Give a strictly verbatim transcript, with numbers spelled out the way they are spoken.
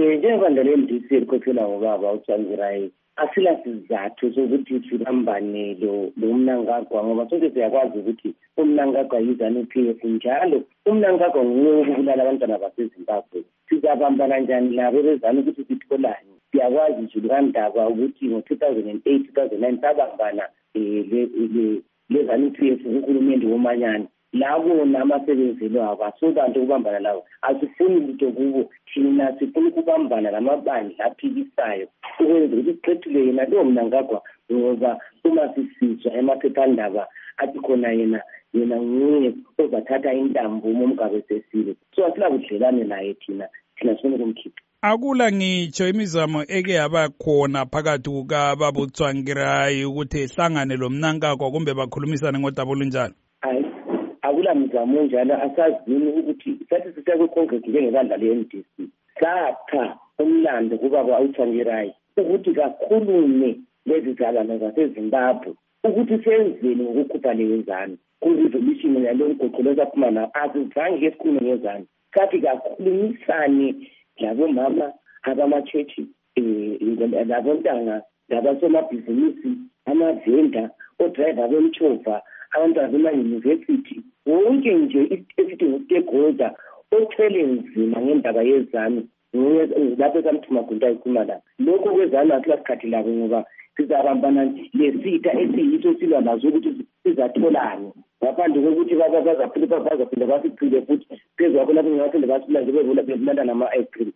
Eh njengoba le M D C elikhokhela ngobaba uTsvangirai asila sizathu sokuthi sibambane lo umnankagwa ngoba sonke siyakwazi ukuthi umnankagwa yizanu P F njalo umnankagwa nguye ukubulala abantwana baseZimbabwe. Sizabambana njani labo bezana ukuthi sitholani? Siyakwazi nje kandaba ukuthi ngo two thousand eight two thousand nine sabambana le le zanu P F uhulumende womanyana labo namasebenzi abasobantu ukubambana lawo asifuni lutho kubo thina sifuna ukubambana lamabandla aphikisayo ukwenza ukuthi iqethule yena lo mnankagwa ngoba uma sisizwa emaphephandaba athi khona yena yena nguye ozathatha intambo umgabe sesile so asila kudlelane naye thina thina sifuna ukumkhipha. Akula ngitsho imizamo eke yaba khona phakathi kukababa uTsvangirai ukuthi ehlangane lo mnankagwa kumbe bakhulumisane ngodaba olunjalo? Akula mizamo njalo asazini ukuthi sathi siseke concrete njengebandla le M D C sakha umlando kubaba uTsvangirai ukuthi kakhulume lezi zalana zaseZimbabwe ukuthi senzeni ngokukhupha lezana ku-resolution yalo mgoqolo saphuma na asizange esikhulume ngezana sathi kakhulumisane labo mama abamachechi eh labo ntanga labasomabhizinisi amavenda odriver bemchova abantwana bema-university wonke nje esithi ngu-stakeholder othwele nzima ngendaba yezanu lapho esamthuma gunta ikhuluma la lokho kwezanu asila sikhathi labo ngoba sizabambana lesitha esiyiso silwa nazo ukuthi sizatholani ngaphandle kokuthi bazaphinda basiphile futhi phezu kwakho lapho ngaphinde basibulale bebulala nama-ice cream